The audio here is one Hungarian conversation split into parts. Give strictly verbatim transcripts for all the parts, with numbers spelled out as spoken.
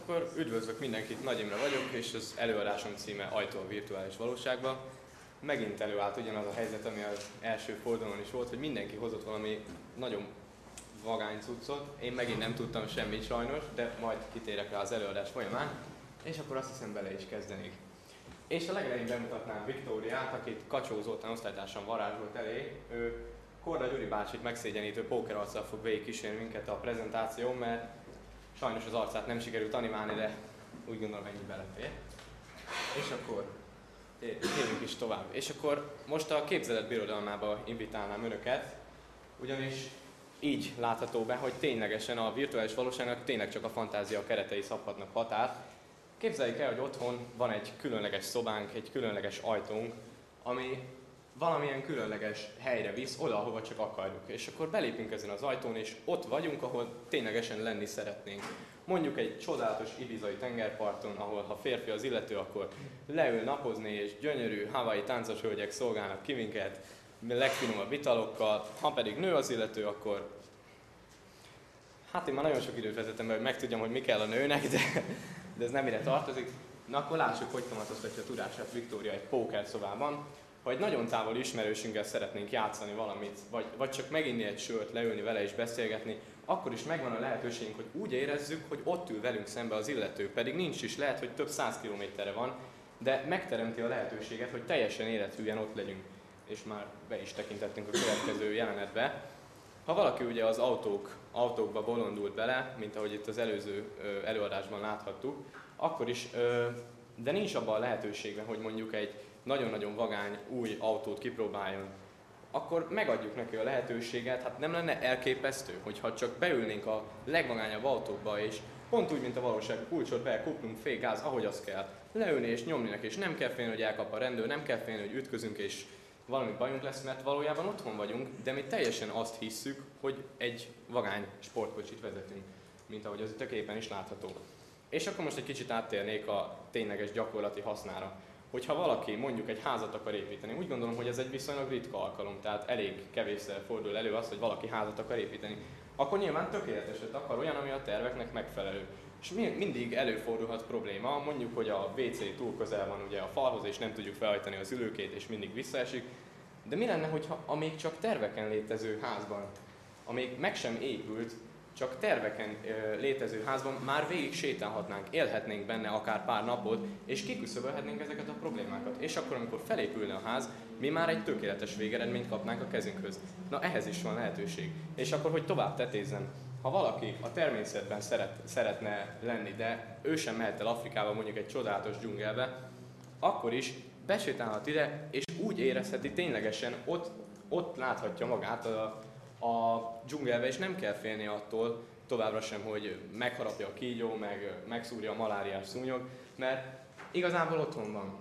akkor üdvözlök mindenkit, Nagy Imre vagyok, és az előadásom címe Ajtó a virtuális valóságba. Megint előállt ugyanaz a helyzet, ami az első fordulón is volt, hogy mindenki hozott valami nagyon vagány cuccot. Én megint nem tudtam semmit sajnos, de majd kitérek rá az előadás folyamán, és akkor azt hiszem bele is kezdenék. És a legelején bemutatnám Viktóriát, akit Kacsó Zoltán osztálytársam varázsolt elé. Ő Korda Gyuri bácsit megszégyenítő pókerarccal fog végigkísérni minket a prezentáción, mert sajnos az arcát nem sikerült animálni, de úgy gondolom ennyi belefér. És akkor térjünk is tovább. És akkor most a képzelet birodalmába invitálnám önöket, ugyanis így látható be, hogy ténylegesen a virtuális valóságnak tényleg csak a fantázia keretei szabhatnak határt. Képzeljük el, hogy otthon van egy különleges szobánk, egy különleges ajtónk, ami valamilyen különleges helyre visz, oda, ahova csak akarjuk. És akkor belépünk ezen az ajtón, és ott vagyunk, ahol ténylegesen lenni szeretnénk. Mondjuk egy csodálatos ibizai tengerparton, ahol ha férfi az illető, akkor leül napozni, és gyönyörű hawaii táncos hölgyek szolgálnak ki minket, legfinomabb italokkal. Ha pedig nő az illető, akkor hát én már nagyon sok időt vezetem be, hogy megtudjam, hogy mi kell a nőnek, de, de ez nem ide tartozik. Na akkor lássuk, hogy kamatoztatja a tudását Viktória egy póker szobában. Ha egy nagyon távoli ismerősünkkel szeretnénk játszani valamit, vagy, vagy csak meginni egy sört, leülni vele és beszélgetni, akkor is megvan a lehetőségünk, hogy úgy érezzük, hogy ott ül velünk szembe az illető, pedig nincs is, lehet, hogy több száz kilométerre van, de megteremti a lehetőséget, hogy teljesen élethűen ott legyünk. És már be is tekintettünk a következő jelenetbe. Ha valaki ugye az autók, autókba bolondult bele, mint ahogy itt az előző előadásban láthattuk, akkor is, de nincs abban a lehetőségben, hogy mondjuk egy nagyon-nagyon vagány új autót kipróbáljon, akkor megadjuk neki a lehetőséget. Hát nem lenne elképesztő, hogyha csak beülnénk a legvagányabb autókba, és pont úgy, mint a valóság, kulcsot be, kuplunk, fék, gáz, ahogy az kell. Leülni és nyomni neki, és nem kell félni, hogy elkap a rendőr, nem kell félni, hogy ütközünk, és valami bajunk lesz, mert valójában otthon vagyunk, de mi teljesen azt hisszük, hogy egy vagány sportkocsit vezetünk, mint ahogy az itt a képen is látható. És akkor most egy kicsit áttérnék a tényleges gyakorlati hasznára. Hogyha valaki mondjuk egy házat akar építeni, úgy gondolom, hogy ez egy viszonylag ritka alkalom, tehát elég kevésszer fordul elő az, hogy valaki házat akar építeni, akkor nyilván tökéleteset akar, olyan, ami a terveknek megfelelő. És mindig előfordulhat probléma, mondjuk, hogy a vé cé túl közel van ugye a falhoz, és nem tudjuk felhajtani az ülőkét, és mindig visszaesik. De mi lenne, hogyha amíg csak terveken létező házban, amíg meg sem épült, csak terveken ö, létező házban már végig sétálhatnánk, élhetnénk benne akár pár napot, és kiküszöbölhetnénk ezeket a problémákat. És akkor, amikor felépülne a ház, mi már egy tökéletes végeredményt kapnánk a kezünkhöz. Na ehhez is van lehetőség. És akkor, hogy tovább tetézzem, ha valaki a természetben szeret, szeretne lenni, de ő sem mehet el Afrikába, mondjuk egy csodálatos dzsungelbe, akkor is besétálhat ide, és úgy érezheti ténylegesen, ott, ott láthatja magát a a dzsungelbe, és nem kell félni attól továbbra sem, hogy megharapja a kígyó, meg megszúrja a maláriás szúnyog, mert igazából otthon van.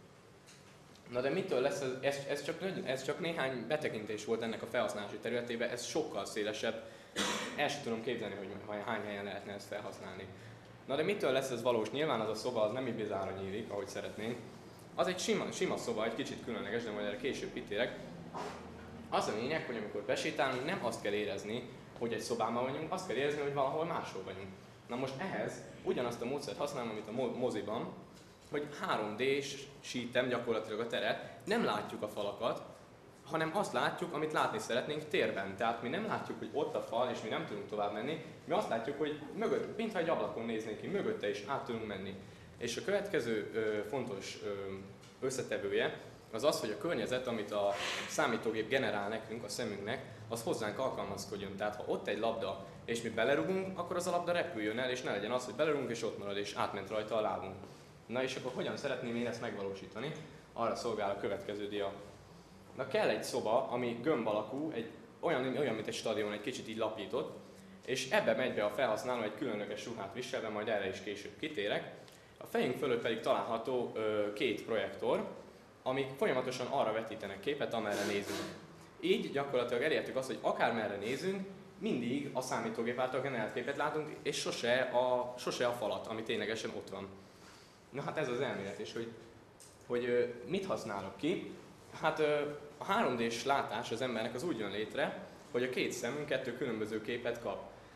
Na de mitől lesz ez? Ez, ez, csak, ez csak néhány betekintés volt ennek a felhasználási területében, ez sokkal szélesebb. El sem tudom képzelni, hogy hány helyen lehetne ezt felhasználni. Na de mitől lesz ez valós? Nyilván az a szoba az nem Ibizára nyílik, ahogy szeretnénk. Az egy sima, sima szoba, egy kicsit különleges, de majd erre később kitérek. Az a lényeg, hogy amikor besétálunk, nem azt kell érezni, hogy egy szobában vagyunk, azt kell érezni, hogy valahol máshol vagyunk. Na most ehhez ugyanazt a módszert használom, amit a moziban, hogy három dés sítem gyakorlatilag a teret, nem látjuk a falakat, hanem azt látjuk, amit látni szeretnénk térben. Tehát mi nem látjuk, hogy ott a fal, és mi nem tudunk tovább menni, mi azt látjuk, hogy mögött, mintha egy ablakon néznénk ki, mögötte is át tudunk menni. És a következő ö, fontos ö, összetevője, az az, hogy a környezet, amit a számítógép generál nekünk, a szemünknek, az hozzánk alkalmazkodjon. Tehát ha ott egy labda, és mi belerugunk, akkor az a labda repüljön el, és ne legyen az, hogy belerugunk, és ott marad, és átment rajta a lábunk. Na és akkor hogyan szeretném én ezt megvalósítani? Arra szolgál a következő dia. Na kell egy szoba, ami gömb alakú, egy, olyan, olyan, mint egy stadion, egy kicsit így lapított, és ebbe megy be a felhasználó egy különleges ruhát viselve, majd erre is később kitérek. A fejünk fölött pedig található ö, két projektor, amik folyamatosan arra vetítenek képet, amerre nézünk. Így gyakorlatilag elértük azt, hogy akármerre nézünk, mindig a számítógép által generált képet látunk, és sose a, sose a falat, ami ténylegesen ott van. Na hát ez az elmélet, és hogy, hogy mit használok ki? Hát a három dés látás az embernek az úgy jön létre, hogy a két szemünk kettő különböző képet kap.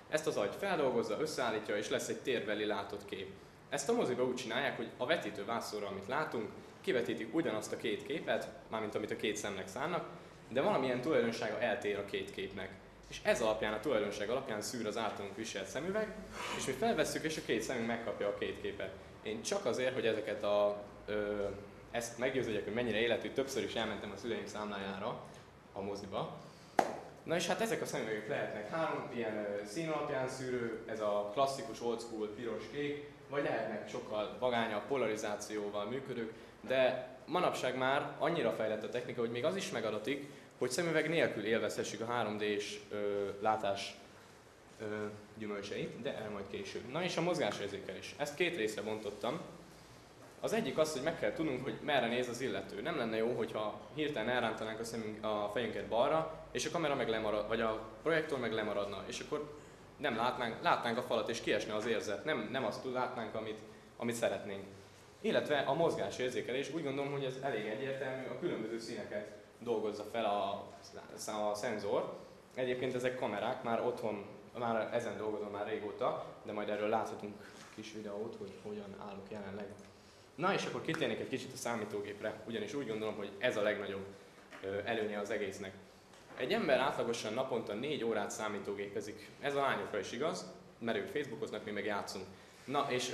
Ezt az agy feldolgozza, összeállítja, és lesz egy térbeli látott kép. Ezt a moziba úgy csinálják, hogy a vetítő vászonra, amit látunk, kivetítik ugyanazt a két képet, mármint amit a két szemnek szánnak, de valamilyen tulajdonsága eltér a két képnek. És ez alapján, a tulajdonság alapján szűr az általunk viselt szemüveg, és mi felvesszük, és a két szemünk megkapja a két képet. Én csak azért, hogy ezeket a, ö, ezt meggyőződjek, hogy mennyire életű, többször is elmentem a szüleim számlájára a moziba. Na és hát ezek a szemüvegek lehetnek három ilyen ö, szín alapján szűrő, ez a klasszikus old school piros-kék, vagy lehetnek sokkal vagányabb polarizációval működők, de manapság már annyira fejlett a technika, hogy még az is megadatik, hogy szemüveg nélkül élvezhessük a három dés ö, látás ö, gyümölcseit, de el majd később. Na és a mozgásérzékelés. Ezt két részre bontottam. Az egyik az, hogy meg kell tudnunk, hogy merre néz az illető. Nem lenne jó, hogyha hirtelen elrántanánk a, szemünk, a fejünket balra, és a kamera meg lemarad, vagy a projektor meg lemaradna, és akkor nem látnánk, látnánk a falat, és kiesne az érzet. Nem, nem azt látnánk, amit, amit szeretnénk. Illetve a mozgásérzékelés, úgy gondolom, hogy ez elég egyértelmű, a különböző színeket dolgozza fel a, a szenzor. Egyébként ezek kamerák, már otthon, már ezen dolgozom már régóta, de majd erről láthatunk kis videót, hogy hogyan állok jelenleg. Na és akkor kitérnék egy kicsit a számítógépre, ugyanis úgy gondolom, hogy ez a legnagyobb előnye az egésznek. Egy ember átlagosan naponta négy órát számítógépezik. Ez a lányokra is igaz, mert ők Facebookoznak, mi meg játszunk. Na és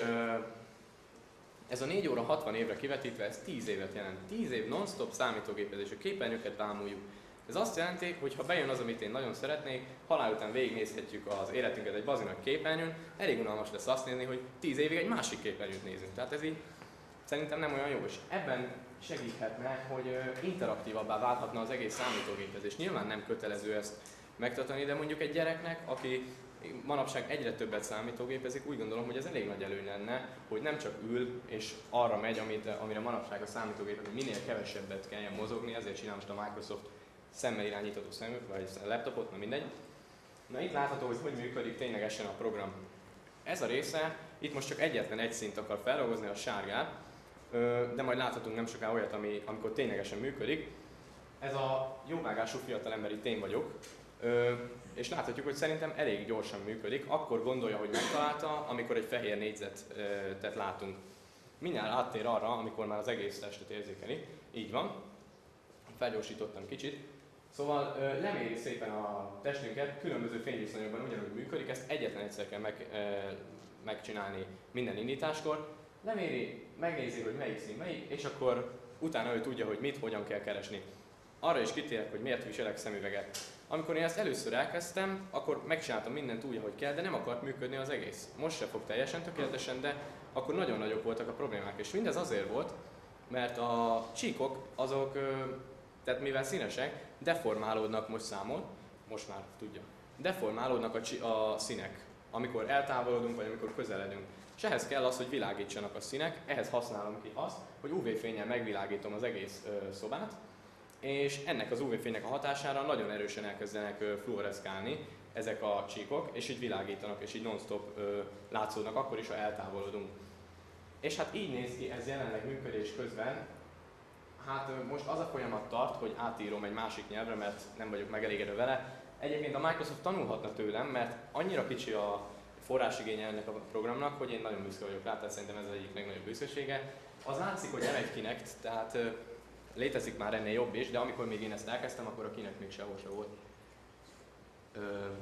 ez a négy óra hatvan évre kivetítve, ez tíz évet jelent. tíz év non-stop számítógépezés, a képernyőket bámuljuk. Ez azt jelenti, hogy ha bejön az, amit én nagyon szeretnék, halál után végignézhetjük az életünket egy bazinak képernyőn, elég unalmas lesz azt nézni, hogy tíz évig egy másik képernyőt nézünk. Tehát ez így szerintem nem olyan jó, és ebben segíthetne, hogy interaktívabbá válhatna az egész számítógépezés. Nyilván nem kötelező ezt megtartani, de mondjuk egy gyereknek, aki manapság egyre többet számítógépezik, úgy gondolom, hogy ez elég nagy előny lenne, hogy nem csak ül és arra megy, amit, amire manapság a számítógép, hogy minél kevesebbet kelljen mozogni, ezért csinál most a Microsoft szemmel irányítható szemüveg, vagy laptopot, na mindegy. Na itt látható, hogy hogy működik ténylegesen a program. Ez a része, itt most csak egyetlen egy szint akar feldolgozni, a sárgát, de majd láthatunk nem soká olyat, ami, amikor ténylegesen működik. Ez a jóvágású fiatalember, itt én vagyok, és láthatjuk, hogy szerintem elég gyorsan működik, akkor gondolja, hogy megtalálta, amikor egy fehér négyzetet látunk. Mindjárt áttér arra, amikor már az egész testet érzékeli. Így van. Felgyorsítottam kicsit. Szóval leméri szépen a testünket, különböző fényviszonyokban ugyanúgy működik, ezt egyetlen egyszer kell meg, megcsinálni minden indításkor. Leméri, megnézi, hogy melyik szín melyik, és akkor utána ő tudja, hogy mit, hogyan kell keresni. Arra is kitérek, hogy miért viselek szemüveget. Amikor én ezt először elkezdtem, akkor megcsináltam mindent úgy, ahogy kell, de nem akart működni az egész. Most se fog teljesen tökéletesen, de akkor nagyon nagyok voltak a problémák. És mindez azért volt, mert a csíkok azok, tehát mivel színesek, deformálódnak most számon, most már tudja, deformálódnak a, csi- a színek, amikor eltávolodunk, vagy amikor közeledünk. És ehhez kell az, hogy világítsanak a színek, ehhez használom ki azt, hogy ú vé-fénnyel megvilágítom az egész ö, szobát, és ennek az ú vé-fénynek a hatására nagyon erősen elkezdenek ö, fluoreszkálni ezek a csíkok, és így világítanak, és így non-stop ö, látszódnak, akkor is, ha eltávolodunk. És hát így néz ki ez jelenleg működés közben. Hát ö, most az a folyamat tart, hogy átírom egy másik nyelvre, mert nem vagyok megelégedve vele. Egyébként a Microsoft tanulhatna tőlem, mert annyira kicsi a forrásigénye ennek a programnak, hogy én nagyon büszke vagyok rá, tehát szerintem ez az egyik legnagyobb büszkesége. Az látszik, hogy nem egy Kinect, tehát ö, létezik már ennél jobb is, de amikor még én ezt elkezdtem, akkor a Kinect még sehol se volt. Ö,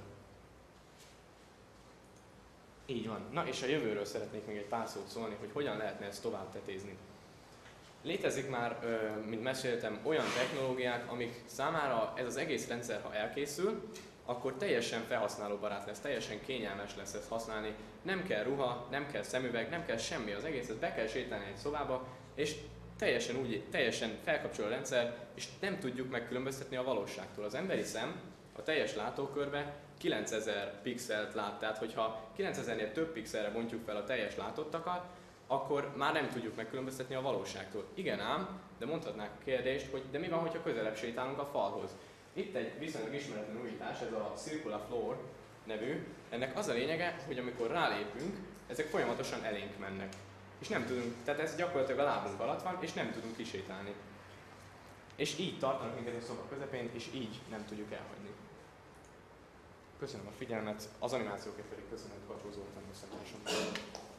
így van. Na és a jövőről szeretnék még egy pár szót szólni, hogy hogyan lehetne ezt tovább tetézni. Létezik már, ö, mint meséltem, olyan technológiák, amik számára ez az egész rendszer, ha elkészül, akkor teljesen felhasználóbarát lesz, teljesen kényelmes lesz ezt használni. Nem kell ruha, nem kell szemüveg, nem kell semmi, az egészet be kell sétálni egy szobába, és teljesen úgy, teljesen felkapcsol a rendszer, és nem tudjuk megkülönböztetni a valóságtól. Az emberi szem a teljes látókörbe kilencezer pixelt lát, tehát hogyha kilencezernél több pixelre bontjuk fel a teljes látottakat, akkor már nem tudjuk megkülönböztetni a valóságtól. Igen ám, de mondhatnák a kérdést, hogy de mi van, hogyha közelebb sétálunk a falhoz? Itt egy viszonylag ismeretlen újítás, ez a Circular Floor nevű. Ennek az a lényege, hogy amikor rálépünk, ezek folyamatosan elénk mennek. És nem tudunk, tehát ez gyakorlatilag a lábunk alatt van, és nem tudunk kisétálni. És így tartanak minket a szoba közepén, és így nem tudjuk elhagyni. Köszönöm a figyelmet, az animációkért pedig köszönöm Kacsó Zoltán összetársam.